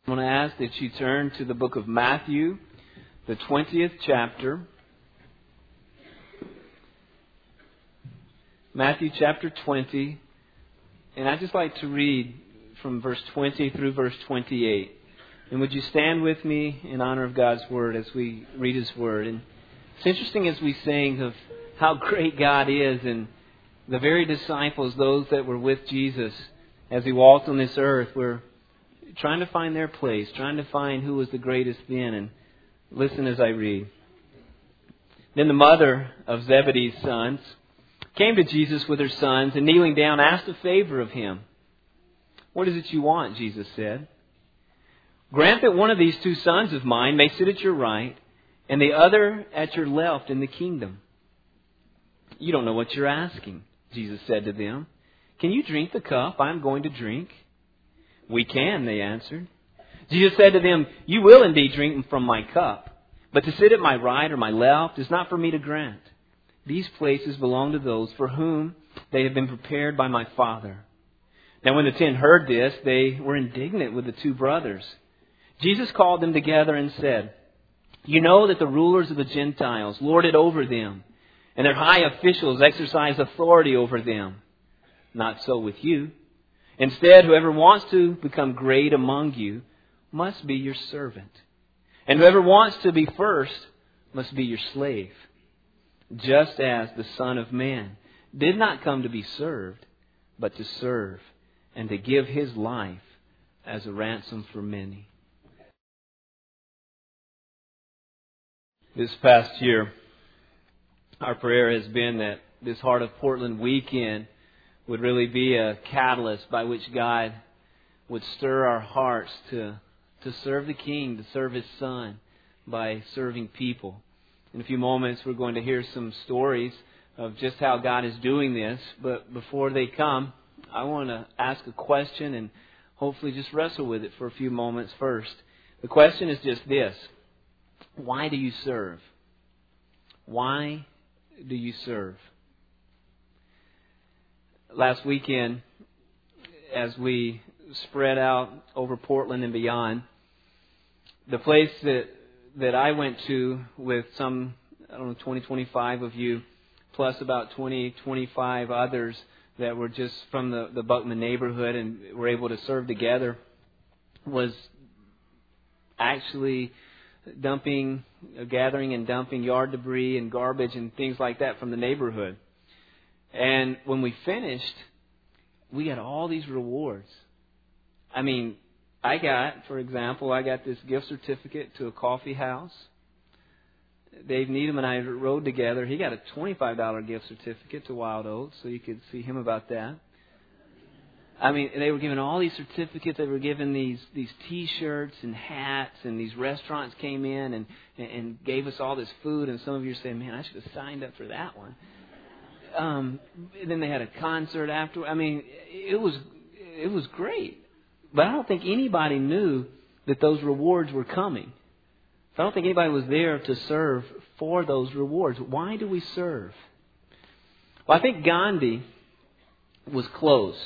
I'm going to ask that you turn to the book of Matthew, the 20th chapter. Matthew chapter 20. And I'd just like to read from verse 20 through verse 28. And would you stand with me in honor of God's Word as we read His Word? And it's interesting as we sing of how great God is, and the very disciples, those that were with Jesus as He walked on this earth, were trying to find their place, trying to find who was the greatest then. And listen as I read. Then the mother of Zebedee's sons came to Jesus with her sons, and kneeling down asked a favor of Him. "What is it you want?" Jesus said. "Grant that one of these two sons of mine may sit at your right, and the other at your left in the kingdom." "You don't know what you're asking," Jesus said to them. "Can you drink the cup I am going to drink?" "We can," they answered. Jesus said to them, "You will indeed drink from my cup, but to sit at my right or my left is not for me to grant. These places belong to those for whom they have been prepared by my Father." Now when the 10 heard this, they were indignant with the 2 brothers. Jesus called them together and said, "You know that the rulers of the Gentiles lord it over them, and their high officials exercise authority over them. Not so with you. Instead, whoever wants to become great among you must be your servant. And whoever wants to be first must be your slave. Just as the Son of Man did not come to be served, but to serve and to give His life as a ransom for many." This past year, our prayer has been that this Heart of Portland weekend would really be a catalyst by which God would stir our hearts to serve the King, to serve His Son by serving people. In a few moments, we're going to hear some stories of just how God is doing this. But before they come, I want to ask a question and hopefully just wrestle with it for a few moments first. The question is just this: why do you serve? Why do you serve? Last weekend, as we spread out over Portland and beyond, the place that I went to with some, 20, 25 of you, plus about 20, 25 others that were just from the Buckman neighborhood and were able to serve together, was actually gathering and dumping yard debris and garbage and things like that from the neighborhood. And when we finished, we got all these rewards. I mean, for example, I got this gift certificate to a coffee house. Dave Needham and I rode together. He got a $25 gift certificate to Wild Oats, so you could see him about that. I mean, they were giving all these certificates. They were giving these T-shirts and hats, and these restaurants came in and gave us all this food. And some of you are saying, "Man, I should have signed up for that one." Then they had a concert after. I mean, it was great. But I don't think anybody knew that those rewards were coming. I don't think anybody was there to serve for those rewards. Why do we serve? Well, I think Gandhi was close.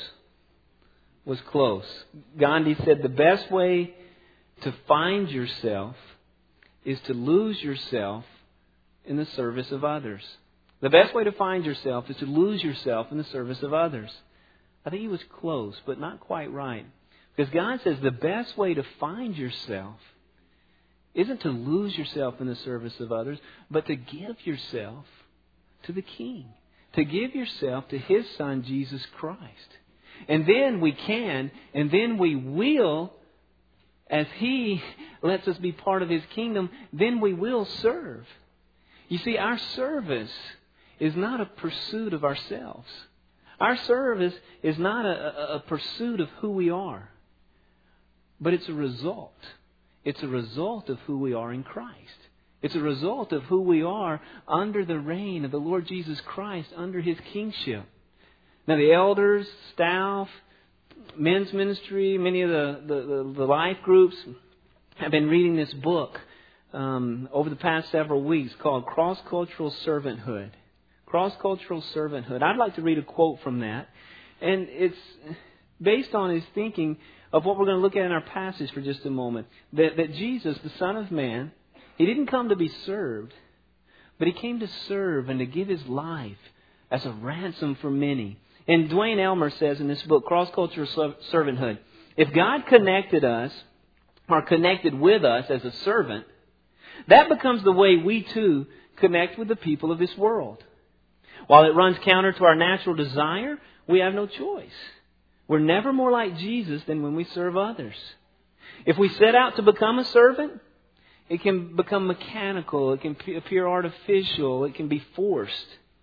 Gandhi said the best way to find yourself is to lose yourself in the service of others. The best way to find yourself is to lose yourself in the service of others. I think he was close, but not quite right. Because God says the best way to find yourself isn't to lose yourself in the service of others, but to give yourself to the King. To give yourself to His Son, Jesus Christ. And then we can, and then we will, as He lets us be part of His kingdom, then we will serve. You see, our service is not a pursuit of ourselves. Our service is not a pursuit of who we are. But it's a result. It's a result of who we are in Christ. It's a result of who we are under the reign of the Lord Jesus Christ, under His kingship. Now the elders, staff, men's ministry, many of the life groups have been reading this book over the past several weeks called Cross-Cultural Servanthood. Cross-Cultural Servanthood. I'd like to read a quote from that. And it's based on his thinking of what we're going to look at in our passage for just a moment. That Jesus, the Son of Man, He didn't come to be served, but He came to serve and to give His life as a ransom for many. And Dwayne Elmer says in this book, Cross-Cultural Servanthood, if God connected us, or connected with us as a servant, that becomes the way we too connect with the people of this world. While it runs counter to our natural desire, we have no choice. We're never more like Jesus than when we serve others. If we set out to become a servant, it can become mechanical, it can appear artificial, it can be forced.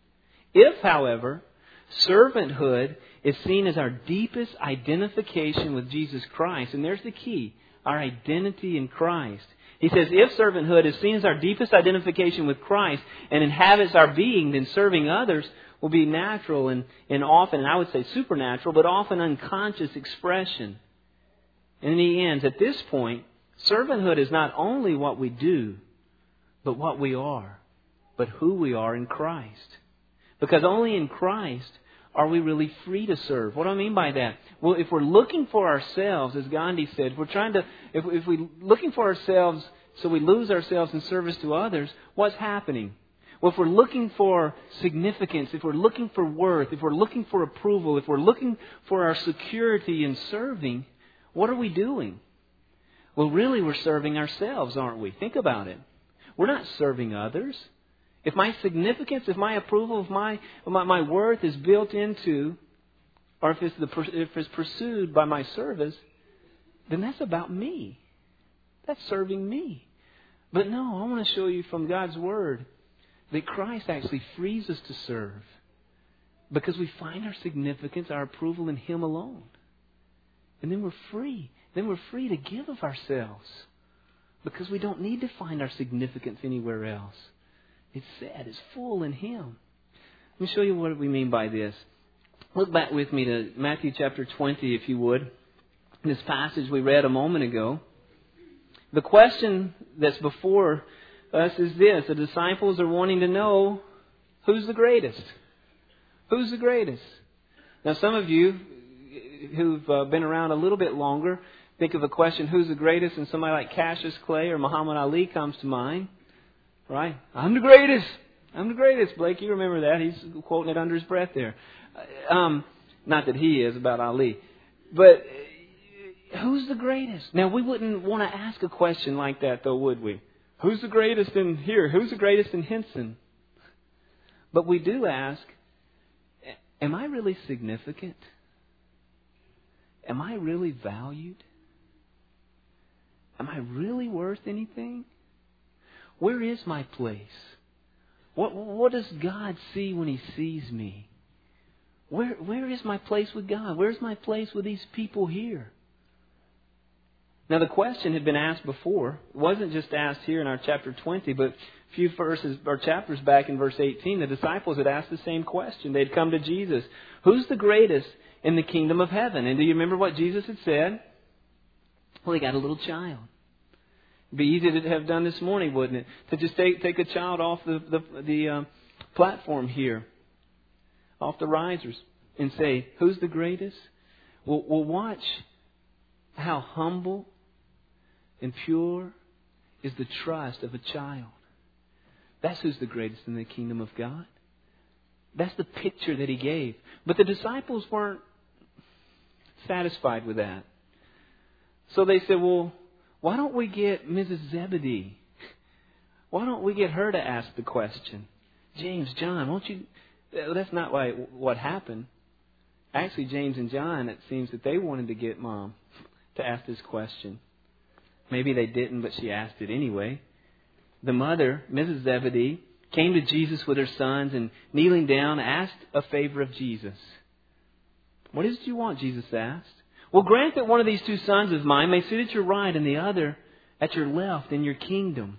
If, however, servanthood is seen as our deepest identification with Jesus Christ, and there's the key, our identity in Christ. He says, if servanthood is seen as our deepest identification with Christ and inhabits our being, then serving others will be natural and often, and I would say supernatural, but often unconscious expression. And he ends, at this point, servanthood is not only what we do, but what we are, but who we are in Christ. Because only in Christ are we really free to serve. What do I mean by that? Well, if we're looking for ourselves, as Gandhi said, if we're looking for ourselves so we lose ourselves in service to others, what's happening? Well, if we're looking for significance, if we're looking for worth, if we're looking for approval, if we're looking for our security in serving, what are we doing? Well, really, we're serving ourselves, aren't we? Think about it. We're not serving others. If my significance, if my approval, if my worth is built into, or if it's pursued by my service, then that's about me. That's serving me. But no, I want to show you from God's Word that Christ actually frees us to serve because we find our significance, our approval in Him alone. And then we're free. Then we're free to give of ourselves because we don't need to find our significance anywhere else. It's said, it's full in Him. Let me show you what we mean by this. Look back with me to Matthew chapter 20, if you would. In this passage we read a moment ago. The question that's before us is this. The disciples are wanting to know, who's the greatest? Who's the greatest? Now some of you who've been around a little bit longer think of a question, who's the greatest? And somebody like Cassius Clay or Muhammad Ali comes to mind. Right? I'm the greatest. I'm the greatest. Blake, you remember that. He's quoting it under his breath there. Not that he is about Ali. But who's the greatest? Now, we wouldn't want to ask a question like that, though, would we? Who's the greatest in here? Who's the greatest in Hinson? But we do ask, am I really significant? Am I really valued? Am I really worth anything? Where is my place? What does God see when He sees me? Where is my place with God? Where's my place with these people here? Now the question had been asked before. It wasn't just asked here in our chapter 20, but a few verses or chapters back in verse 18, the disciples had asked the same question. They'd come to Jesus. Who's the greatest in the kingdom of heaven? And do you remember what Jesus had said? Well, He got a little child. It'd be easy to have done this morning, wouldn't it? To just take a child off the platform here, off the risers, and say, who's the greatest? Well, watch how humble and pure is the trust of a child. That's who's the greatest in the kingdom of God. That's the picture that He gave. But the disciples weren't satisfied with that. So they said, well, why don't we get Mrs. Zebedee? Why don't we get her to ask the question? James, John, won't you... That's not what happened. Actually, James and John, it seems that they wanted to get Mom to ask this question. Maybe they didn't, but she asked it anyway. The mother, Mrs. Zebedee, came to Jesus with her sons and kneeling down asked a favor of Jesus. What is it you want? Jesus asked. Well, grant that one of these two sons of mine may sit at your right and the other at your left in your kingdom.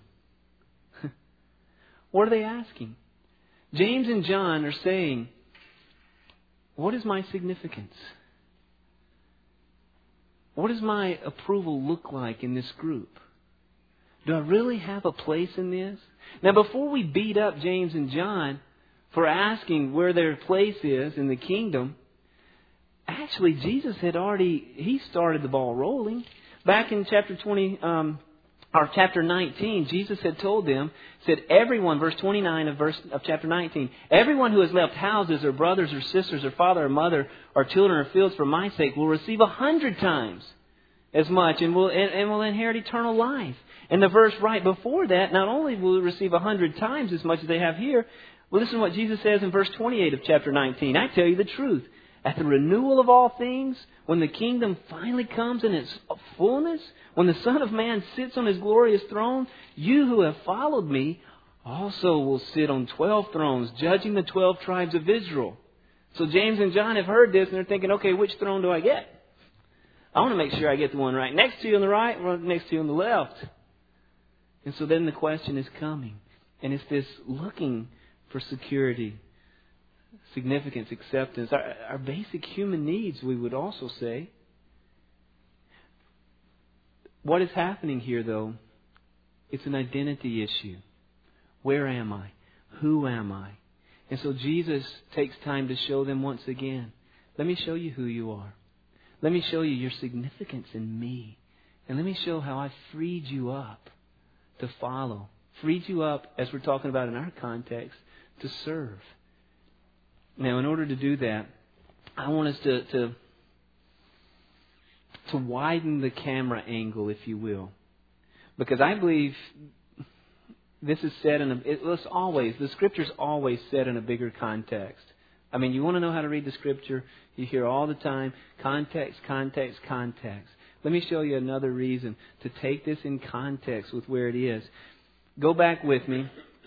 What are they asking? James and John are saying, what is my significance? What does my approval look like in this group? Do I really have a place in this? Now, before we beat up James and John for asking where their place is in the kingdom, actually Jesus had He started the ball rolling. Back in chapter 20, or chapter 19, Jesus had told them, said everyone, verse 29 of chapter 19, everyone who has left houses or brothers or sisters or father or mother or children or fields for my sake will receive 100 times as much and will inherit eternal life. And the verse right before that, not only will they receive 100 times as much as they have here, well, listen to what Jesus says in verse 28 of chapter 19. I tell you the truth. At the renewal of all things, when the kingdom finally comes in its fullness, when the Son of Man sits on His glorious throne, you who have followed me also will sit on 12 thrones, judging the 12 tribes of Israel. So James and John have heard this and they're thinking, okay, which throne do I get? I want to make sure I get the one right next to you on the right or next to you on the left. And so then the question is coming. And it's this looking for security, significance, acceptance, our basic human needs, we would also say. What is happening here, though, it's an identity issue. Where am I? Who am I? And so Jesus takes time to show them once again, let me show you who you are. Let me show you your significance in me. And let me show how I freed you up to follow. Freed you up, as we're talking about in our context, to serve. Now, in order to do that, I want us to widen the camera angle, if you will. Because I believe this is said the Scripture's always said in a bigger context. I mean, you want to know how to read the Scripture, you hear all the time, context, context, context. Let me show you another reason to take this in context with where it is. Go back with me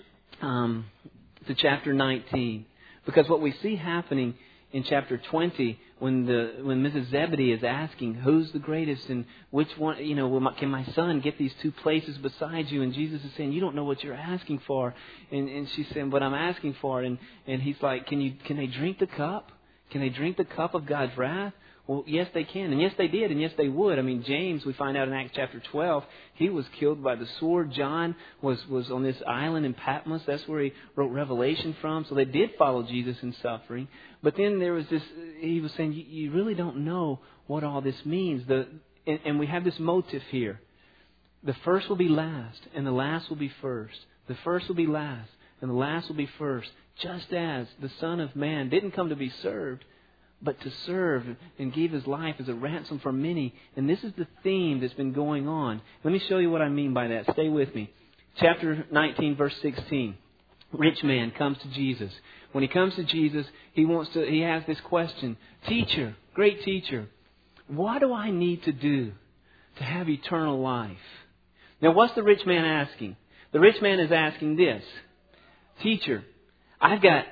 to chapter 19. Because what we see happening in chapter 20, when Mrs. Zebedee is asking, who's the greatest and which one, can my son get these two places beside you? And Jesus is saying, you don't know what you're asking for. And she's saying, but I'm asking for it. And He's like, can they drink the cup? Can they drink the cup of God's wrath? Well, yes, they can. And yes, they did. And yes, they would. I mean, James, we find out in Acts chapter 12, he was killed by the sword. John was on this island in Patmos. That's where he wrote Revelation from. So they did follow Jesus in suffering. But then there was this, he was saying, you really don't know what all this means. And we have this motive here. The first will be last, and the last will be first. The first will be last, and the last will be first. Just as the Son of Man didn't come to be served, but to serve and give His life as a ransom for many. And this is the theme that's been going on. Let me show you what I mean by that. Stay with me. Chapter 19, verse 16. Rich man comes to Jesus. When he comes to Jesus, he has this question. Teacher, great teacher, what do I need to do to have eternal life? Now, what's the rich man asking? The rich man is asking this. Teacher, I've got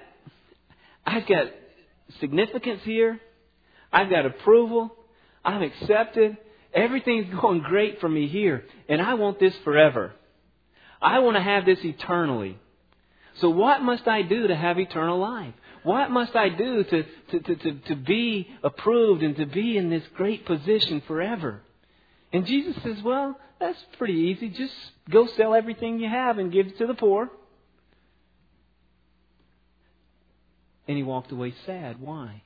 significance here. I've got approval. I'm accepted. Everything's going great for me here. And I want this forever. I want to have this eternally. So what must I do to have eternal life? What must I do to be approved and to be in this great position forever? And Jesus says, well, that's pretty easy. Just go sell everything you have and give it to the poor. And he walked away sad. Why?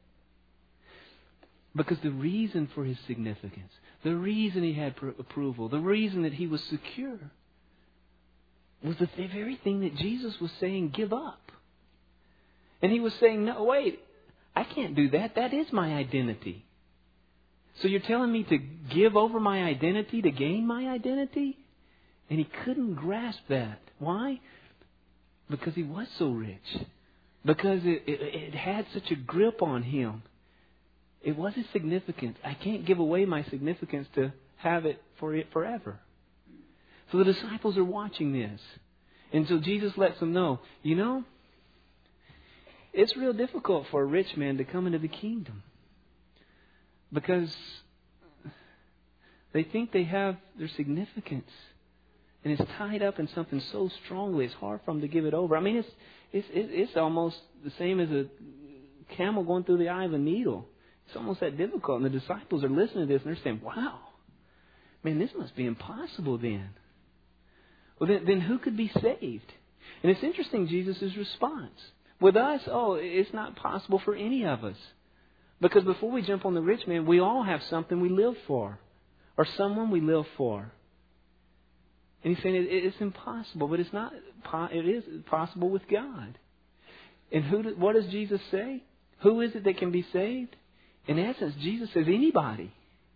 Because the reason for his significance, the reason he had approval, the reason that he was secure was the very thing that Jesus was saying, give up. And he was saying, no, wait, I can't do that. That is my identity. So you're telling me to give over my identity to gain my identity? And he couldn't grasp that. Why? Because he was so rich. Because it had such a grip on him. It was his significance. I can't give away my significance to have it forever. So the disciples are watching this. And so Jesus lets them know, it's real difficult for a rich man to come into the kingdom. Because they think they have their significance. And it's tied up in something so strongly, it's hard for them to give it over. I mean, it's almost the same as a camel going through the eye of a needle. It's almost that difficult. And the disciples are listening to this and they're saying, wow, man, this must be impossible then. Well, then who could be saved? And it's interesting, Jesus' response. With us, it's not possible for any of us. Because before we jump on the rich man, we all have something we live for. Or someone we live for. And he's saying it's impossible, but it's not. It is possible with God. And what does Jesus say? Who is it that can be saved? In essence, Jesus says anybody.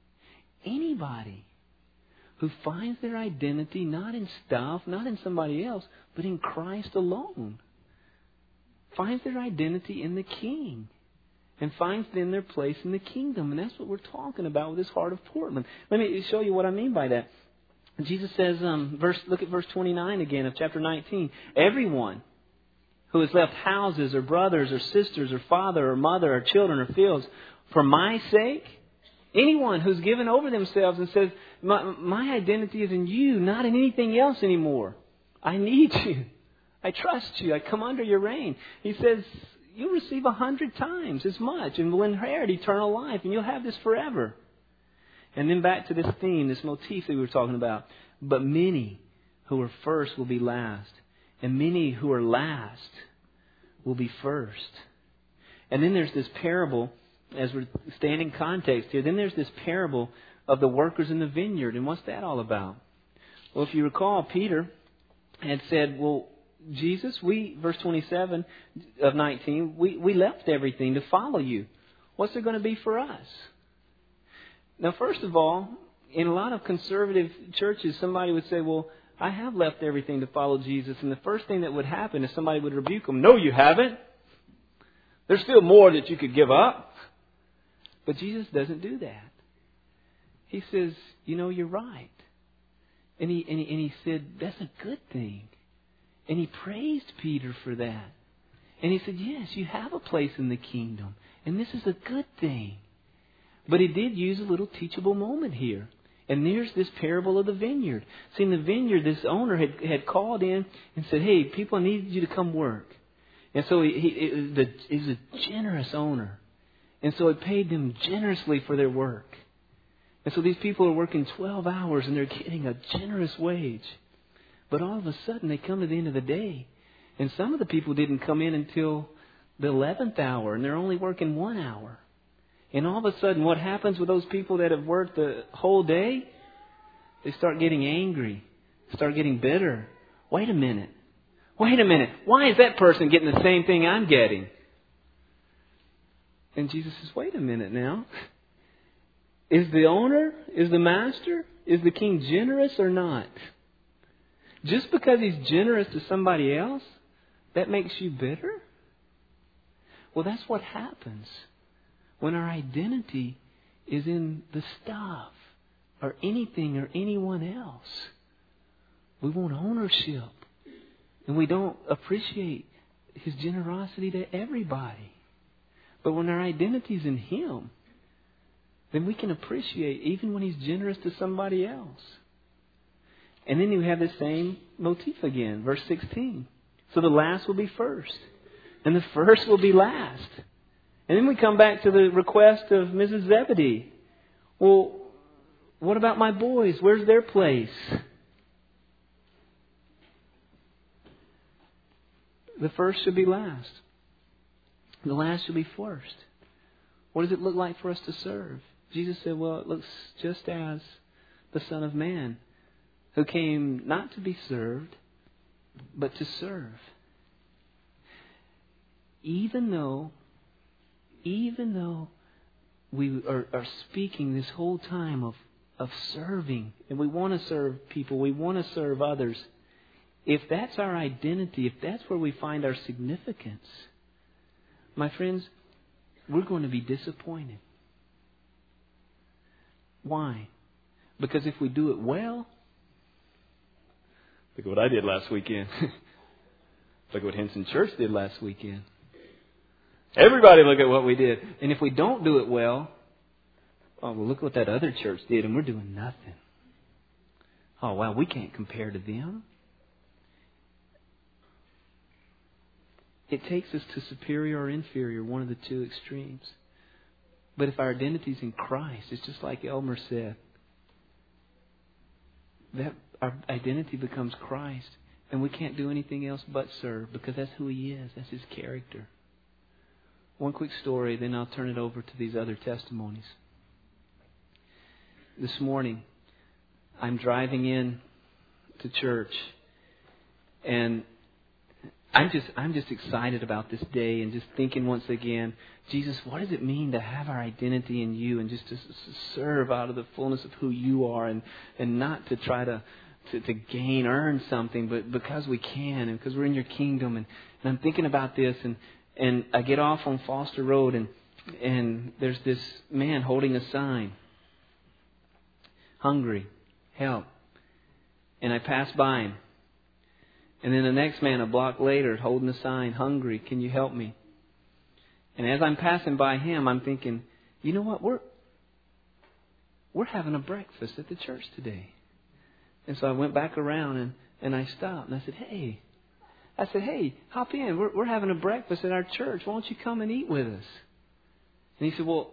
Anybody who finds their identity not in stuff, not in somebody else, but in Christ alone. Finds their identity in the King. And finds then their place in the kingdom. And that's what we're talking about with this heart of Portland. Let me show you what I mean by that. Jesus says, look at verse 29 again of chapter 19. Everyone who has left houses or brothers or sisters or father or mother or children or fields for my sake, anyone who's given over themselves and says, my identity is in you, not in anything else anymore. I need you. I trust you. I come under your reign. He says, you'll receive 100 times as much and will inherit eternal life, and you'll have this forever. And then back to this theme, this motif that we were talking about. But many who are first will be last, and many who are last will be first. And then there's this parable, as we're staying in context here, then there's this parable of the workers in the vineyard. And what's that all about? Well, if you recall, Peter had said, well, Jesus, verse 27 of 19, we left everything to follow you. What's there going to be for us? Now, first of all, in a lot of conservative churches, somebody would say, well, I have left everything to follow Jesus. And the first thing that would happen is somebody would rebuke them. No, you haven't. There's still more that you could give up. But Jesus doesn't do that. He says, you're right. And he said, that's a good thing. And he praised Peter for that. And he said, yes, you have a place in the kingdom. And this is a good thing. But he did use a little teachable moment here. And there's this parable of the vineyard. See, in the vineyard, this owner had called in and said, hey, people, I need you to come work. And so he's a generous owner. And so he paid them generously for their work. And so these people are working 12 hours and they're getting a generous wage. But all of a sudden they come to the end of the day. And some of the people didn't come in until the 11th hour. And they're only working 1 hour. And all of a sudden what happens with those people that have worked the whole day? They start getting angry. Start getting bitter. Wait a minute. Why is that person getting the same thing I'm getting? And Jesus says, wait a minute now. Is the owner, is the master, is the king generous or not? Just because he's generous to somebody else, that makes you bitter? Well, that's what happens when our identity is in the stuff or anything or anyone else. We want ownership. And we don't appreciate His generosity to everybody. But when our identity is in Him, then we can appreciate even when He's generous to somebody else. And then you have the same motif again, verse 16. So the last will be first, and the first will be last. And then we come back to the request of Mrs. Zebedee. Well, what about my boys? Where's their place? The first should be last. The last should be first. What does it look like for us to serve? Jesus said, well, it looks just as the Son of Man, who came not to be served, but to serve. Even though we are speaking this whole time of serving, and we want to serve people, we want to serve others, if that's our identity, if that's where we find our significance, my friends, we're going to be disappointed. Why? Because if we do it well, look at what I did last weekend. Look at what Henson Church did last weekend. Everybody look at what we did. And if we don't do it well, oh, well, look what that other church did, and we're doing nothing. Oh, wow, we can't compare to them. It takes us to superior or inferior, one of the two extremes. But if our identity is in Christ, it's just like Elmer said, that our identity becomes Christ, and we can't do anything else but serve, because that's who He is. That's His character. One quick story, then I'll turn it over to these other testimonies. This morning, I'm driving in to church, and I'm just excited about this day and just thinking once again, Jesus, what does it mean to have our identity in You and just to serve out of the fullness of who You are and not to try to earn something, but because we can and because we're in Your kingdom. And I'm thinking about this, and I get off on Foster Road, and there's this man holding a sign, hungry, help. And I pass by him. And then the next man a block later holding a sign, hungry, can you help me? And as I'm passing by him, I'm thinking, you know what, we're having a breakfast at the church today. And so I went back around and I stopped and I said, hey, hop in. We're having a breakfast at our church. Why don't you come and eat with us? And he said, well,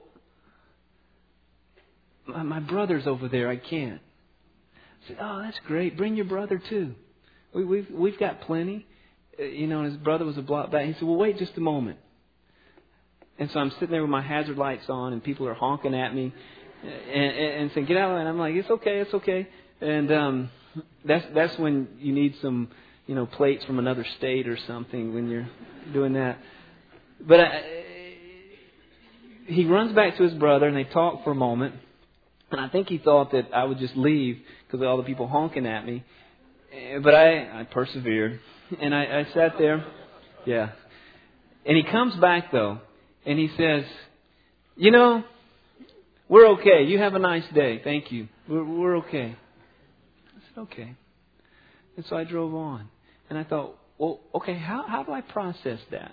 my brother's over there. I can't. I said, oh, that's great. Bring your brother too. We've got plenty. And his brother was a block back. He said, well, wait just a moment. And so I'm sitting there with my hazard lights on, and people are honking at me and saying, get out of the way. And I'm like, it's okay. And that's when you need some, plates from another state or something when you're doing that. But he runs back to his brother, and they talk for a moment. And I think he thought that I would just leave because of all the people honking at me. But I persevered, and I sat there. Yeah. And he comes back, though, and he says, we're okay. You have a nice day. Thank you. We're okay. I said, okay. And so I drove on. And I thought, well, okay, how do I process that?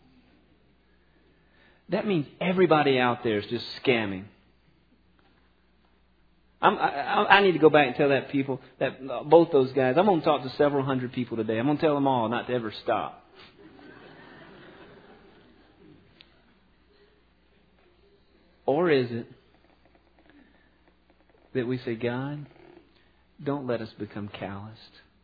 That means everybody out there is just scamming. I need to go back and tell both those guys. I'm going to talk to several hundred people today. I'm going to tell them all not to ever stop. Or is it that we say, God, don't let us become calloused?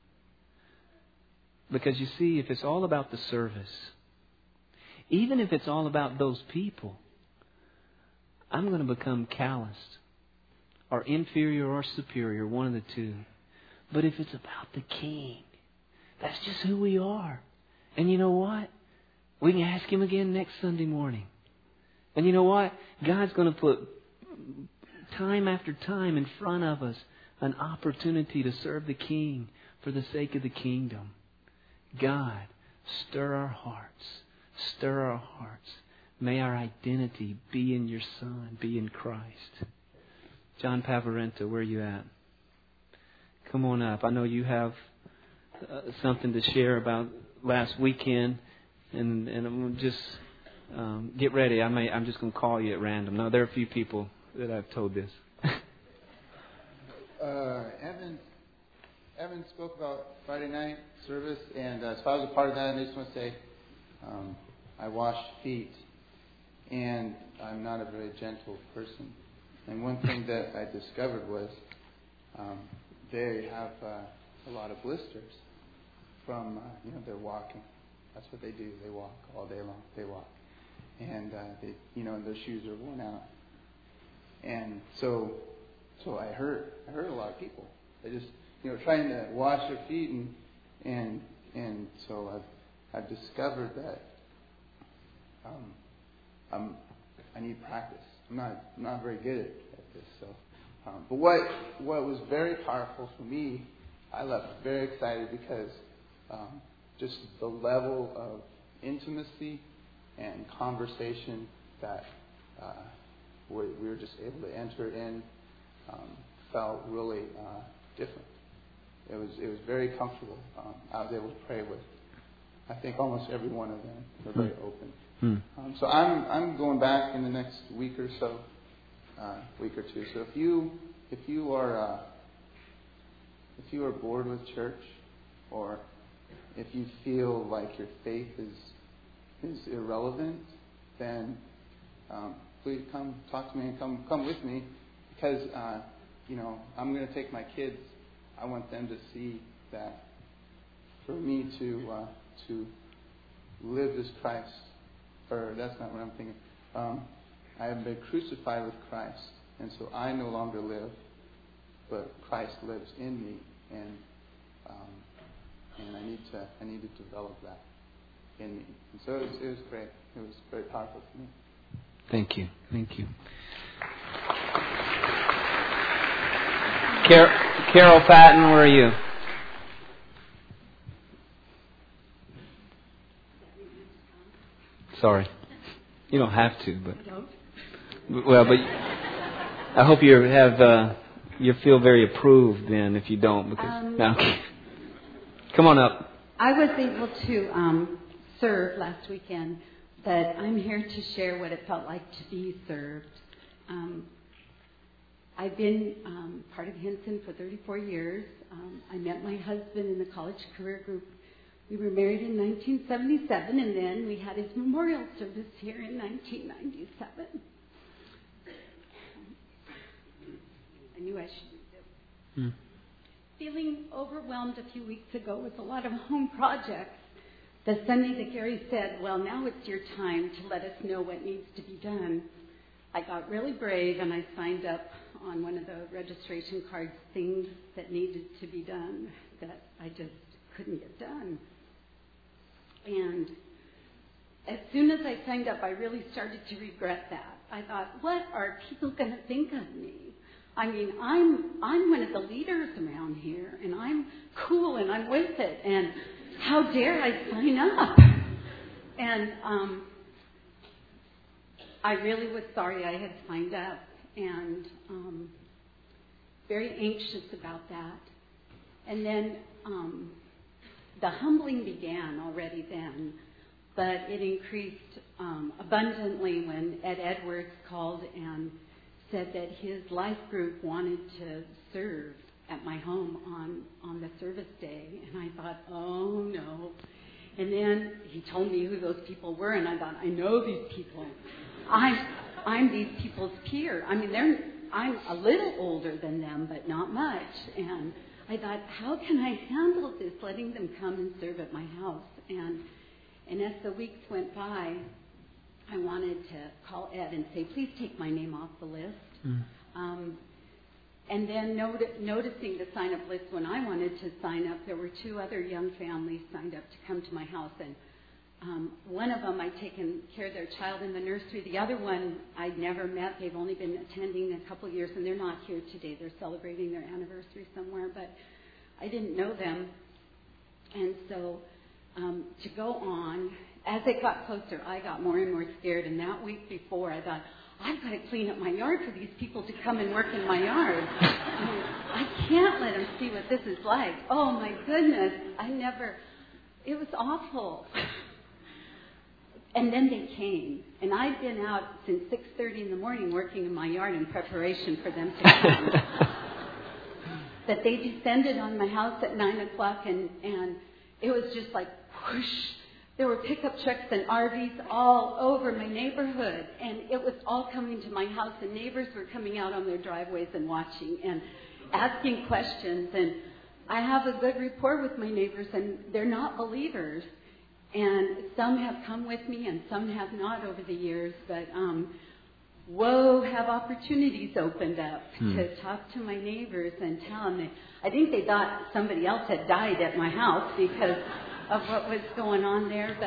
Because you see, if it's all about the service, even if it's all about those people, I'm going to become calloused. Or inferior or superior, one of the two. But if it's about the King, that's just who we are. And you know what? We can ask Him again next Sunday morning. And you know what? God's going to put time after time in front of us an opportunity to serve the King for the sake of the kingdom. God, stir our hearts. Stir our hearts. May our identity be in Your Son, be in Christ. John Pavarenta, where are you at? Come on up. I know you have something to share about last weekend, and I'm just get ready. I'm just going to call you at random. No, there are a few people that I've told this. Evan spoke about Friday night service, and so I was a part of that. And I just want to say, I wash feet, and I'm not a very gentle person. And one thing that I discovered was they have a lot of blisters from they're walking. That's what they do. They walk all day long. They walk, and and their shoes are worn out. And so I hurt a lot of people. They just trying to wash their feet, and so I've discovered that I need practice. I'm not very good at this. So, but what was very powerful for me, I left very excited because just the level of intimacy and conversation that we were just able to enter in felt really different. It was very comfortable. I was able to pray with, I think, almost every one of them. They're very open. So I'm going back in the next week or so, week or two. So if you are bored with church, or if you feel like your faith is irrelevant, then please come talk to me and come with me, because I'm going to take my kids. I want them to see that for me to live as Christ or that's not what I'm thinking. I have been crucified with Christ, and so I no longer live, but Christ lives in me, and I need to develop that in me. And so it was great. It was very powerful for me. Thank you. Carol Patton, where are you? Sorry. You don't have to, but... Well, but I hope you feel very approved then if you don't, because... No. Come on up. I was able to serve last weekend, but I'm here to share what it felt like to be served. I've been part of Hinson for 34 years. I met my husband in the college career group. We were married in 1977, and then we had his memorial service here in 1997. I knew I should do this. Feeling overwhelmed a few weeks ago with a lot of home projects, the Sunday that Gary said, well, now it's your time to let us know what needs to be done, I got really brave and I signed up on one of the registration cards things that needed to be done that I just couldn't get done. And as soon as I signed up, I really started to regret that. I thought, what are people going to think of me? I mean, I'm one of the leaders around here, and I'm cool, and I'm with it, and how dare I sign up? And I really was sorry I had signed up, and very anxious about that. And then the humbling began already then, but it increased abundantly when Ed Edwards called and said that his life group wanted to serve at my home on the service day. And I thought, oh, no. And then he told me who those people were, and I thought, I know these people. I'm these people's peer. I mean, I'm a little older than them, but not much. And I thought, how can I handle this, letting them come and serve at my house? And as the weeks went by, I wanted to call Ed and say, please take my name off the list. And then noticing the sign-up list when I wanted to sign up, there were 2 other young families signed up to come to my house. And one of them, I'd taken care of their child in the nursery. The other one, I'd never met. They've only been attending a couple of years, and they're not here today. They're celebrating their anniversary somewhere, but I didn't know them. And so to go on, as it got closer, I got more and more scared. And that week before, I thought, I've got to clean up my yard for these people to come and work in my yard. I can't let them see what this is like. Oh, my goodness. It was awful. And then they came. And I'd been out since 6:30 in the morning working in my yard in preparation for them to come. That they descended on my house at 9 o'clock, and it was just like whoosh. There were pickup trucks and RVs all over my neighborhood, and it was all coming to my house, and neighbors were coming out on their driveways and watching and asking questions. And I have a good rapport with my neighbors, and they're not believers. And some have come with me, and some have not over the years. But have opportunities opened up to talk to my neighbors and tell them. I think they thought somebody else had died at my house because of what was going on there,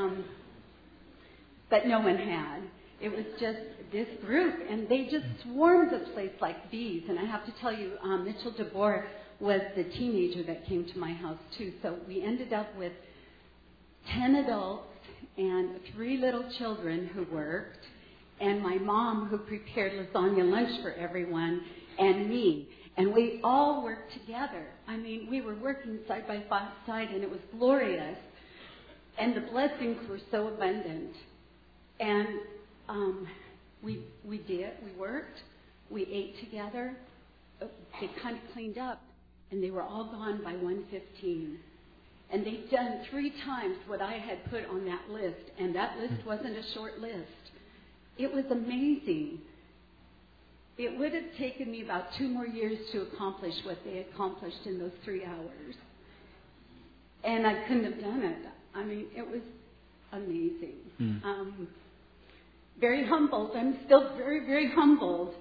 but no one had. It was just this group, and they just swarmed the place like bees. And I have to tell you, Mitchell DeBoer was the teenager that came to my house too. So we ended up with 10 adults and 3 little children who worked, and my mom who prepared lasagna lunch for everyone, and me. And we all worked together. I mean, we were working side by side, and it was glorious. And the blessings were so abundant. And we worked, we ate together. They kind of cleaned up, and they were all gone by 1:15. And they'd done 3 times what I had put on that list, and that list wasn't a short list. It was amazing. It would have taken me about 2 more years to accomplish what they accomplished in those 3 hours. And I couldn't have done it. I mean, it was amazing. Mm. Very humbled. I'm still very, very humbled.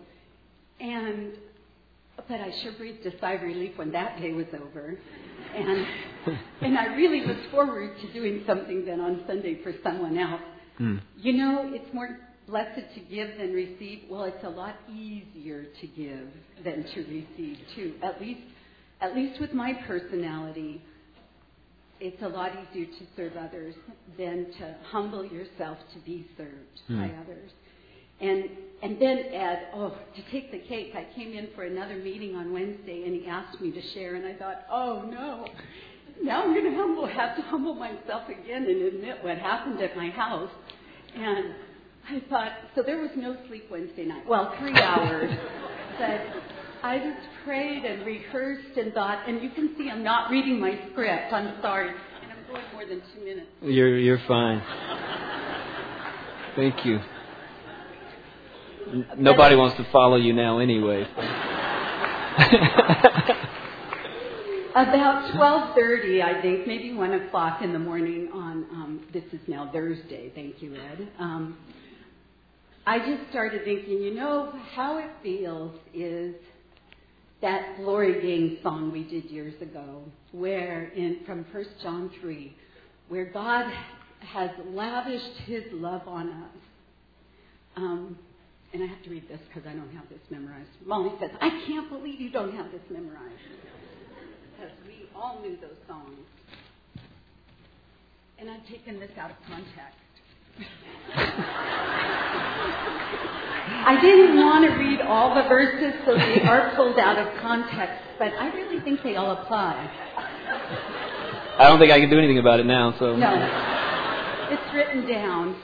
But I sure breathed a sigh of relief when that day was over. And I really looked forward to doing something then on Sunday for someone else. Mm. You know, it's more blessed to give than receive. Well, it's a lot easier to give than to receive, too. At least with my personality, it's a lot easier to serve others than to humble yourself to be served by others. And then Ed, to take the cake, I came in for another meeting on Wednesday, and he asked me to share, and I thought, oh no, now I'm going to have to humble myself again and admit what happened at my house. And I thought, so there was no sleep Wednesday night. Well, 3 hours. But I just prayed and rehearsed and thought, and you can see I'm not reading my script. I'm sorry. And I'm going more than 2 minutes. You're fine. Thank you. Nobody wants to follow you now anyway. About 12:30, I think, maybe 1 o'clock in the morning on, this is now Thursday, thank you, Ed. I just started thinking, you know, how it feels is that Glory Gang song we did years ago, where from 1 John 3, where God has lavished His love on us. And I have to read this because I don't have this memorized. Molly says, I can't believe you don't have this memorized. Because we all knew those songs. And I've taken this out of context. I didn't want to read all the verses, so they are pulled out of context. But I really think they all apply. I don't think I can do anything about it now. So no. It's written down.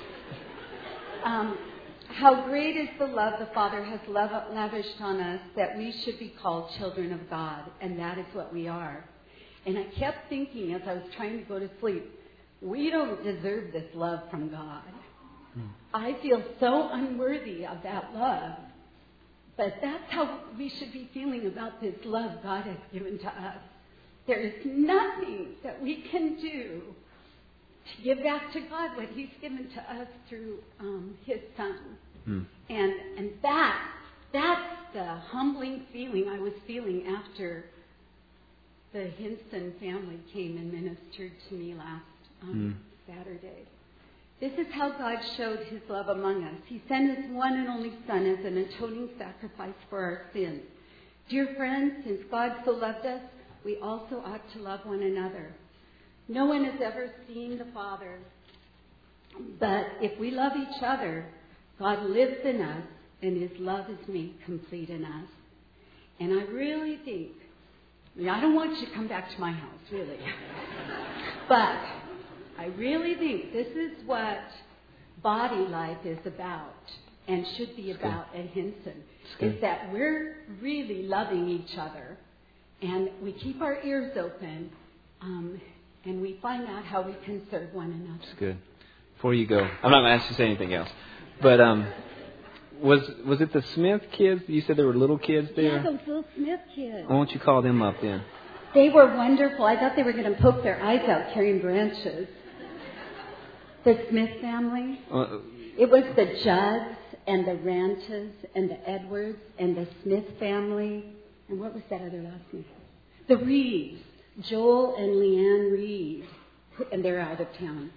How great is the love the Father has lavished on us that we should be called children of God, and that is what we are. And I kept thinking as I was trying to go to sleep, we don't deserve this love from God. I feel so unworthy of that love, but that's how we should be feeling about this love God has given to us. There is nothing that we can do to give back to God what He's given to us through His Son. And that's the humbling feeling I was feeling after the Hinson family came and ministered to me last Saturday. This is how God showed His love among us. He sent His one and only Son as an atoning sacrifice for our sins. Dear friends, since God so loved us, we also ought to love one another. No one has ever seen the Father, but if we love each other, God lives in us, and His love is made complete in us. And I really think, I don't want you to come back to my house, really. But I really think this is what body life is about and should be about at Hinson, is that we're really loving each other, and we keep our ears open, and we find out how we can serve one another. That's good. Before you go, I'm not going to ask you to say anything else. But was it the Smith kids? You said there were little kids there? Yeah, those little Smith kids. Why don't you call them up then? They were wonderful. I thought they were going to poke their eyes out carrying branches. The Smith family. It was the Judds and the Ranches and the Edwards and the Smith family. And what was that other last name? The Reeves. Joel and Leanne Reeves. And they're out of town.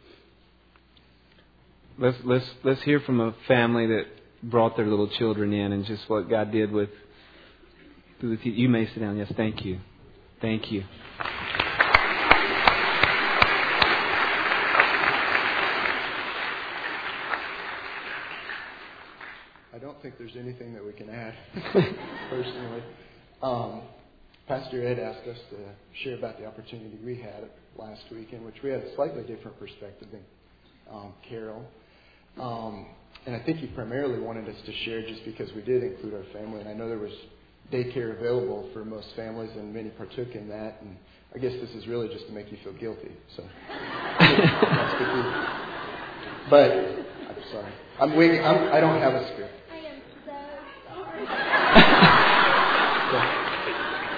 Let's hear from a family that brought their little children in and just what God did with you. May sit down. Yes, thank you. Thank you. I don't think there's anything that we can add, personally. Pastor Ed asked us to share about the opportunity we had last week, in which we had a slightly different perspective than Carol. And I think he primarily wanted us to share just because we did include our family. And I know there was daycare available for most families, and many partook in that. And I guess this is really just to make you feel guilty. So, but I'm sorry. I'm waiting. I don't have a script. I am so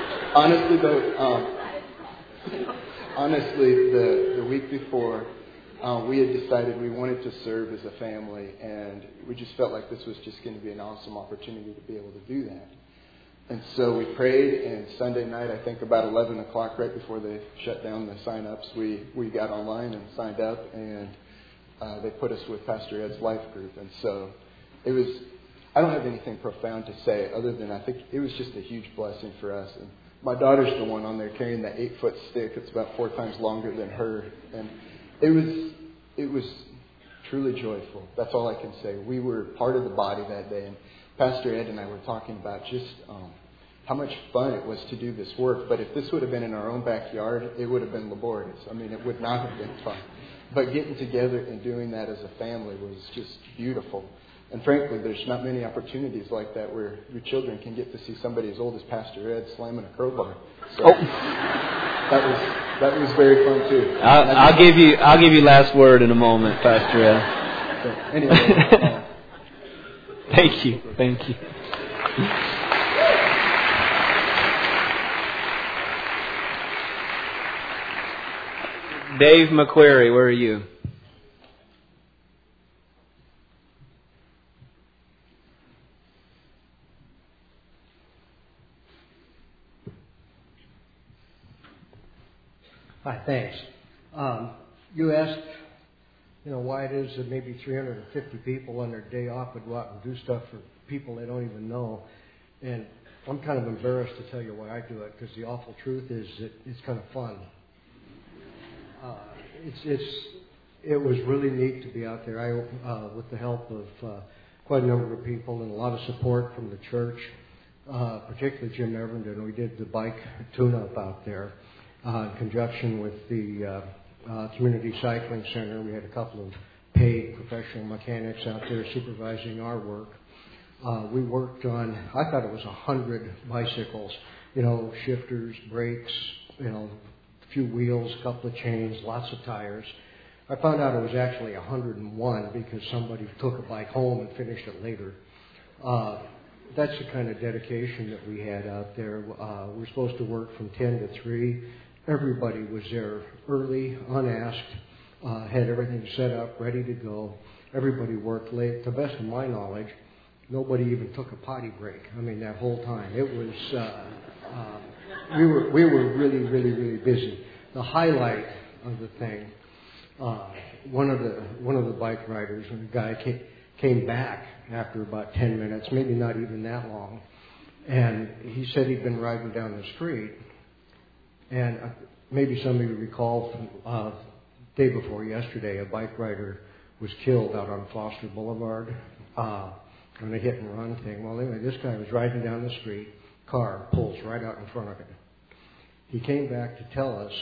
sorry. Honestly, though, the week before, we had decided we wanted to serve as a family, and we just felt like this was just going to be an awesome opportunity to be able to do that. And so we prayed, and Sunday night, I think about 11 o'clock, right before they shut down the sign-ups, we got online and signed up, and they put us with Pastor Ed's life group. And so it was, I don't have anything profound to say other than I think it was just a huge blessing for us. And my daughter's the one on there carrying that 8-foot stick. It's about 4 times longer than her. And it was truly joyful. That's all I can say. We were part of the body that day, and Pastor Ed and I were talking about just how much fun it was to do this work. But if this would have been in our own backyard, it would have been laborious. I mean, it would not have been fun. But getting together and doing that as a family was just beautiful. And frankly, there's not many opportunities like that where your children can get to see somebody as old as Pastor Ed slamming a crowbar. So that was very fun too. I'll give you last word in a moment, Pastor Ed. So anyway, Thank you. Dave McQuarrie, where are you? Hi, thanks. You asked, why it is that maybe 350 people on their day off would go out and do stuff for people they don't even know. And I'm kind of embarrassed to tell you why I do it, because the awful truth is that it's kind of fun. It was really neat to be out there. With the help of quite a number of people and a lot of support from the church, particularly Jim Everenden, we did the bike tune-up out there in conjunction with the Community Cycling Center. We had a couple of paid professional mechanics out there supervising our work. We worked on, I thought it was 100 bicycles, shifters, brakes, a few wheels, a couple of chains, lots of tires. I found out it was actually 101 because somebody took a bike home and finished it later. That's the kind of dedication that we had out there. We're supposed to work from 10 to 3. Everybody was there early, unasked, had everything set up, ready to go. Everybody worked late. To the best of my knowledge, nobody even took a potty break. I mean, that whole time. It was, we were really, really, really busy. The highlight of the thing, one of the bike riders, when the guy came back after about 10 minutes, maybe not even that long, and he said he'd been riding down the street, and maybe some of you recall from day before yesterday, a bike rider was killed out on Foster Boulevard on a hit and run thing. Well, anyway, this guy was riding down the street, car pulls right out in front of him. He came back to tell us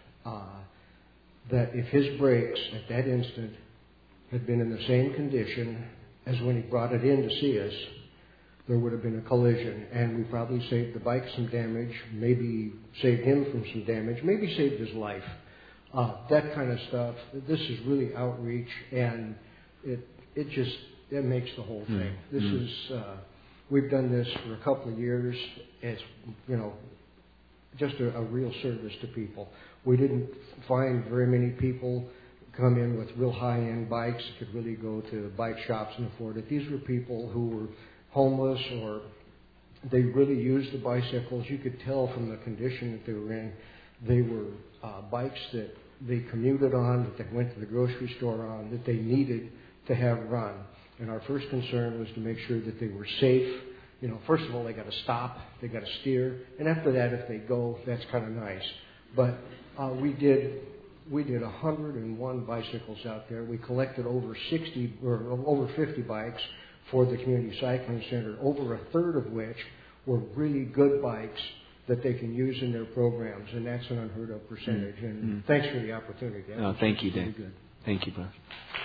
that if his brakes at that instant had been in the same condition as when he brought it in to see us, there would have been a collision, and we probably saved the bike some damage, maybe saved him from some damage, maybe saved his life. That kind of stuff. This is really outreach, and it makes the whole thing. This is we've done this for a couple of years. It's just a real service to people. We didn't find very many people come in with real high-end bikes that could really go to bike shops and afford it. These were people who were homeless, or they really used the bicycles. You could tell from the condition that they were in. They were bikes that they commuted on, that they went to the grocery store on, that they needed to have run. And our first concern was to make sure that they were safe. First of all, they got to stop, they got to steer, and after that, if they go, that's kind of nice. But we did 101 bicycles out there. We collected over 50 bikes for the Community Cycling Center, over a third of which were really good bikes that they can use in their programs, and that's an unheard of percentage. And thanks for the opportunity. Thank you, Dave. Good. Thank you, brother.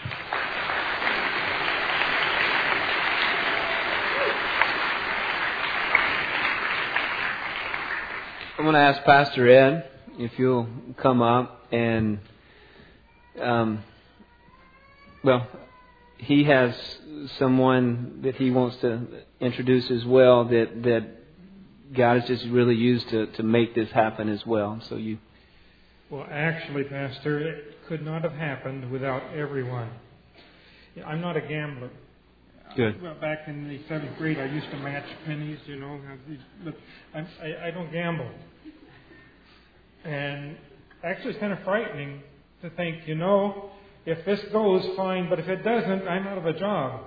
I'm going to ask Pastor Ed if you'll come up and, he has someone that he wants to introduce as well that God has just really used to make this happen as well. So you Well, actually, Pastor, it could not have happened without everyone. I'm not a gambler. Good. Well, back in the 7th grade, I used to match pennies, but I don't gamble. And actually, it's kind of frightening to think, if this goes, fine, but if it doesn't, I'm out of a job.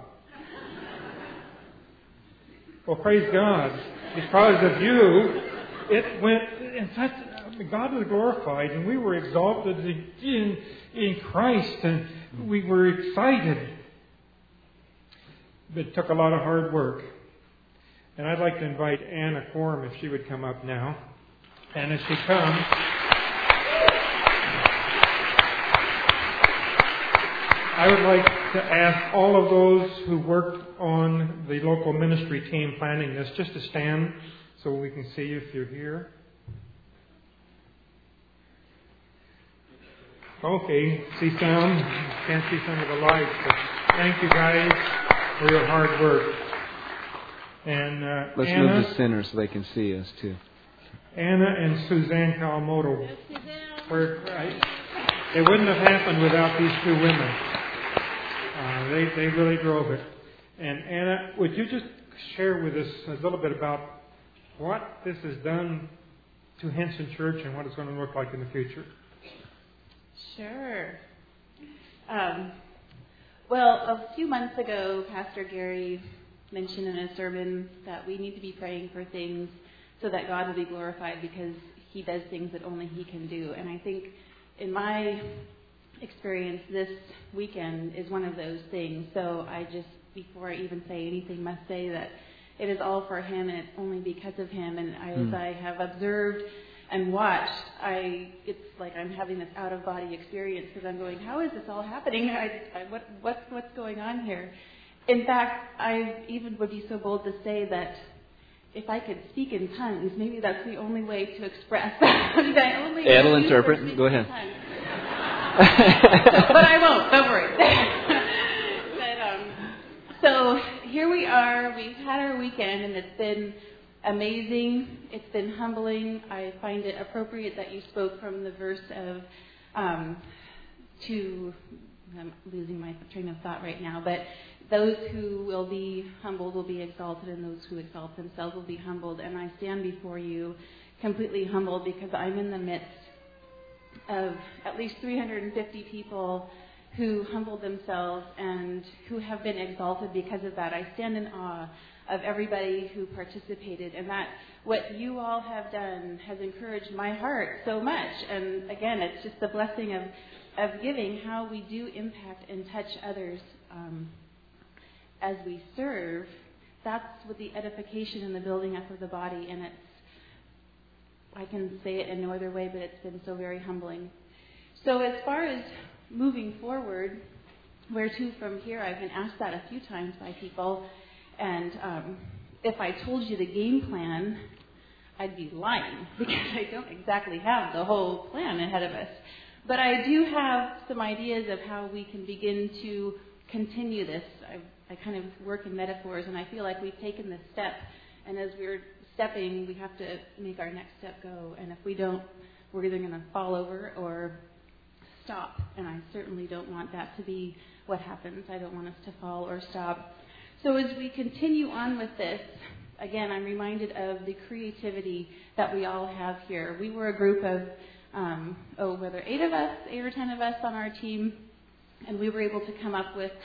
Well, praise God. Because of you, it went in such... God was glorified, and we were exalted in Christ, and we were excited. But it took a lot of hard work. And I'd like to invite Anna Quorum if she would come up now. And as she comes, I would like to ask all of those who worked on the local ministry team planning this just to stand so we can see you if you're here. Okay, see some. Can't see some of the lights, but thank you guys for your hard work. And let's Anna, move the center so they can see us too. Anna and Suzanne Kawamoto. It wouldn't have happened without these two women. They really drove it. And Anna, would you just share with us a little bit about what this has done to Henson Church and what it's going to look like in the future? Sure. Well, a few months ago, Pastor Gary mentioned in a sermon that we need to be praying for things so that God will be glorified because He does things that only He can do. And I think in my experience, this weekend is one of those things. So I just, before I even say anything, must say that it is all for Him and it's only because of Him. And as I have observed and watched, it's like I'm having this out-of-body experience because I'm going, how is this all happening? What's going on here? In fact, I even would be so bold to say that if I could speak in tongues, maybe that's the only way to express that. Ed will interpret. Go ahead. But I won't. Don't worry. So here we are. We've had our weekend, and it's been amazing. It's been humbling. I find it appropriate that you spoke from the verse of I'm losing my train of thought right now, but those who will be humbled will be exalted, and those who exalt themselves will be humbled. And I stand before you completely humbled because I'm in the midst of at least 350 people who humbled themselves and who have been exalted because of that. I stand in awe of everybody who participated, and that what you all have done has encouraged my heart so much. And again, it's just the blessing of giving, how we do impact and touch others as we serve. That's what the edification and the building up of the body, and I can say it in no other way, but it's been so very humbling. So as far as moving forward, where to from here, I've been asked that a few times by people. And if I told you the game plan, I'd be lying because I don't exactly have the whole plan ahead of us. But I do have some ideas of how we can begin to continue this. I kind of work in metaphors, and I feel like we've taken this step. And as we're stepping, we have to make our next step go. And if we don't, we're either going to fall over or stop. And I certainly don't want that to be what happens. I don't want us to fall or stop. So as we continue on with this, again, I'm reminded of the creativity that we all have here. We were a group of, 8 or 10 of us on our team, and we were able to come up with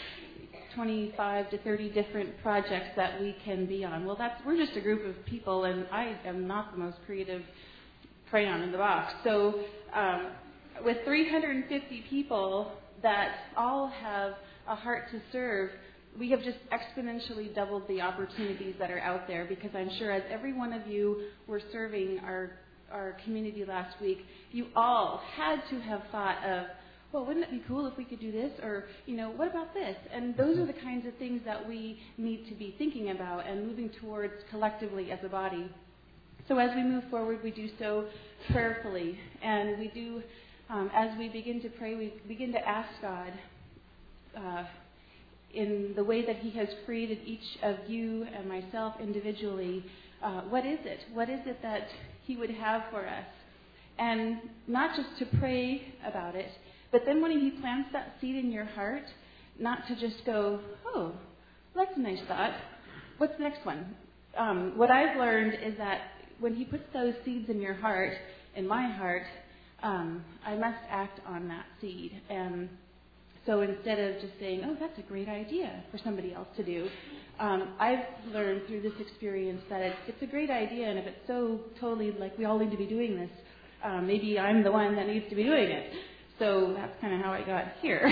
25 to 30 different projects that we can be on. Well, we're just a group of people, and I am not the most creative crayon in the box. So with 350 people that all have a heart to serve, we have just exponentially doubled the opportunities that are out there, because I'm sure as every one of you were serving our community last week, you all had to have thought of, well, wouldn't it be cool if we could do this? Or, what about this? And those are the kinds of things that we need to be thinking about and moving towards collectively as a body. So as we move forward, we do so prayerfully. And we do, as we begin to pray, we begin to ask God, in the way that He has created each of you and myself individually, what is it? What is it that He would have for us? And not just to pray about it, but then when He plants that seed in your heart, not to just go, oh, that's a nice thought. What's the next one? What I've learned is that when He puts those seeds in your heart, in my heart, I must act on that seed. And so instead of just saying, oh, that's a great idea for somebody else to do, I've learned through this experience that it's a great idea, and if it's so totally like we all need to be doing this, maybe I'm the one that needs to be doing it. So that's kind of how I got here.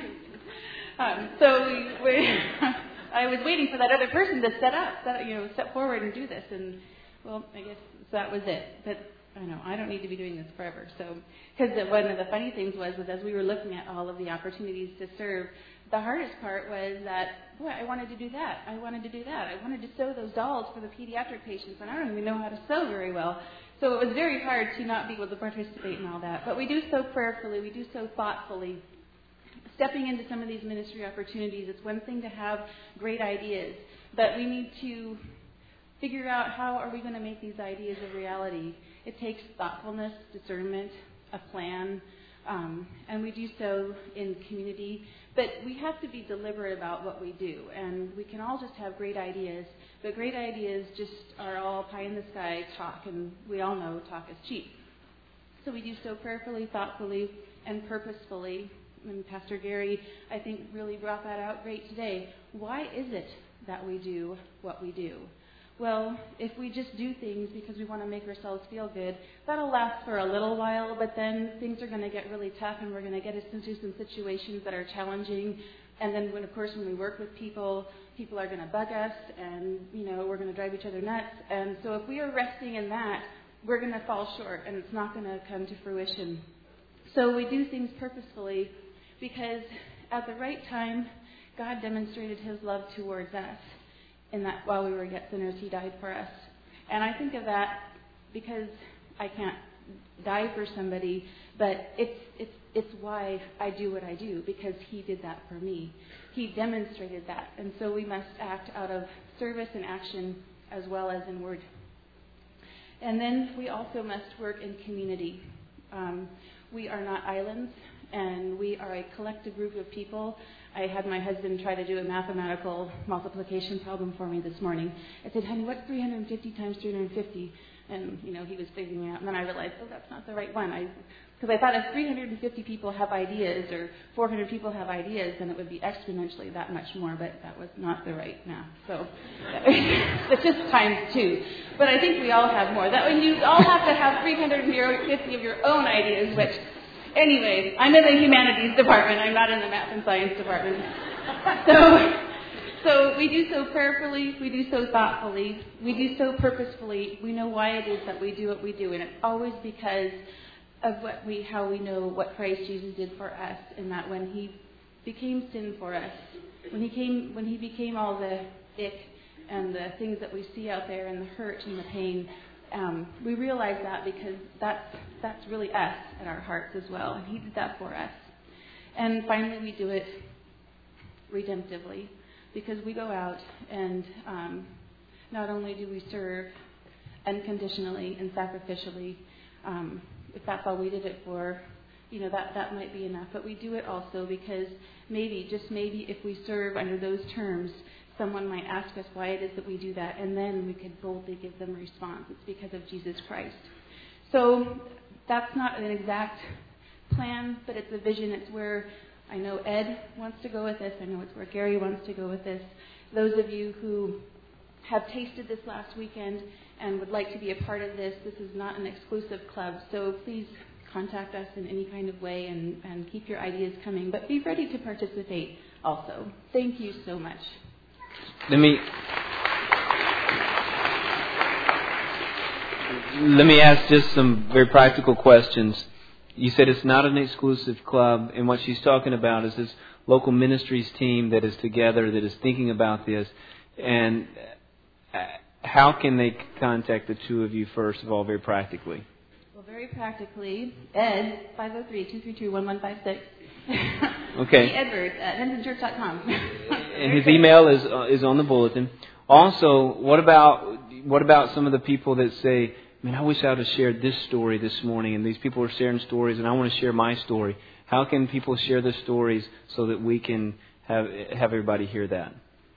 I was waiting for that other person to step forward and do this, and well, I guess that was it. But I know I don't need to be doing this forever. So, because one of the funny things was as we were looking at all of the opportunities to serve, the hardest part was that I wanted to do that. I wanted to do that. I wanted to sew those dolls for the pediatric patients, and I don't even know how to sew very well. So it was very hard to not be able to participate in all that. But we do so prayerfully. We do so thoughtfully. Stepping into some of these ministry opportunities, it's one thing to have great ideas, but we need to figure out how are we going to make these ideas a reality. It takes thoughtfulness, discernment, a plan, and we do so in community. But we have to be deliberate about what we do, and we can all just have great ideas, but great ideas just are all pie-in-the-sky talk, and we all know talk is cheap. So we do so prayerfully, thoughtfully, and purposefully. And Pastor Gary, I think, really brought that out great today. Why is it that we do what we do? Well, if we just do things because we want to make ourselves feel good, that'll last for a little while, but then things are going to get really tough, and we're going to get us into some situations that are challenging. And then, when we work with people, people are going to bug us, and, we're going to drive each other nuts. And so if we are resting in that, we're going to fall short, and it's not going to come to fruition. So we do things purposefully because at the right time, God demonstrated His love towards us. In that while we were yet sinners, He died for us. And I think of that because I can't die for somebody, but it's why I do what I do, because He did that for me. He demonstrated that. And so we must act out of service and action as well as in word. And then we also must work in community. We are not islands, and we are a collective group of people. I had my husband try to do a mathematical multiplication problem for me this morning. I said, honey, what's 350 times 350? And, he was figuring it out. And then I realized, that's not the right one. Because I thought if 350 people have ideas or 400 people have ideas, then it would be exponentially that much more. But that was not the right math. So it's just times 2. But I think we all have more. That way you all have to have 350 of your own ideas, which... Anyway, I'm in the humanities department. I'm not in the math and science department. So we do so prayerfully. We do so thoughtfully. We do so purposefully. We know why it is that we do what we do, and it's always because of how we know what Christ Jesus did for us, and that when He became sin for us, when He became all the ick and the things that we see out there and the hurt and the pain. We realize that because that's really us at our hearts as well, and He did that for us. And finally, we do it redemptively, because we go out and not only do we serve unconditionally and sacrificially, if that's all we did it for, that might be enough, but we do it also because maybe, just maybe, if we serve under those terms, someone might ask us why it is that we do that, and then we could boldly give them a response. It's because of Jesus Christ. So that's not an exact plan, but it's a vision. It's where I know Ed wants to go with this. I know it's where Gary wants to go with this. Those of you who have tasted this last weekend and would like to be a part of this, this is not an exclusive club. So please contact us in any kind of way and keep your ideas coming. But be ready to participate also. Thank you so much. Let me ask just some very practical questions. You said it's not an exclusive club, and what she's talking about is this local ministries team that is together, that is thinking about this. And how can they contact the two of you, first of all, very practically? Well, very practically, Ed, 503-232-1156. Okay. Edwards at hensonchurch.com. And his email is on the bulletin. Also, what about some of the people that say, man, I wish I would have shared this story this morning, and these people are sharing stories, and I want to share my story. How can people share their stories so that we can have everybody hear that?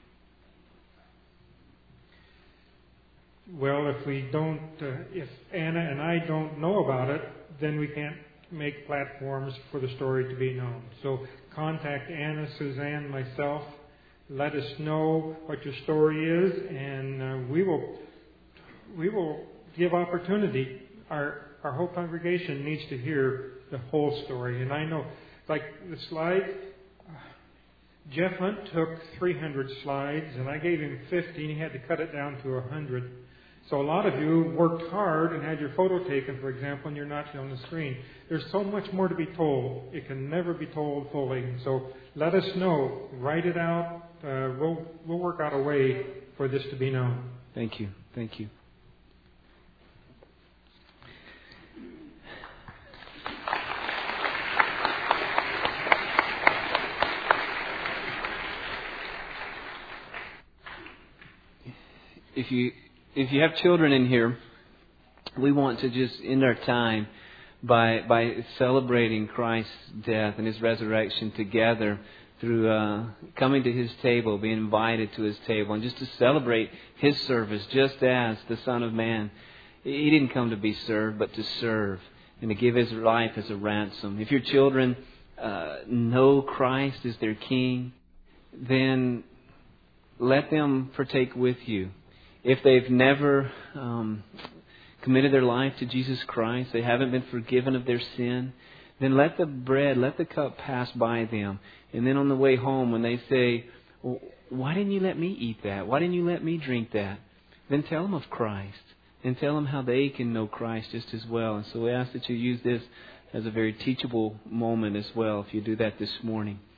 Well, if Anna and I don't know about it, then we can't make platforms for the story to be known. So contact Anna, Suzanne, myself. Let us know what your story is, and we will give opportunity. Our whole congregation needs to hear the whole story. And I know, like the slide, Jeff Hunt took 300 slides, and I gave him 50, and he had to cut it down to 100. So a lot of you worked hard and had your photo taken, for example, and you're not on the screen. There's so much more to be told. It can never be told fully. So let us know. Write it out. We'll work out a way for this to be known. Thank you. Thank you. If you have children in here, we want to just end our time by celebrating Christ's death and His resurrection together through coming to His table, being invited to His table, and just to celebrate His service, just as the Son of Man. He didn't come to be served, but to serve and to give His life as a ransom. If your children know Christ as their King, then let them partake with you. If they've never committed their life to Jesus Christ, they haven't been forgiven of their sin, then let the bread, let the cup pass by them. And then on the way home, when they say, well, why didn't you let me eat that? Why didn't you let me drink that? Then tell them of Christ. And tell them how they can know Christ just as well. And so we ask that you use this as a very teachable moment as well, if you do that this morning.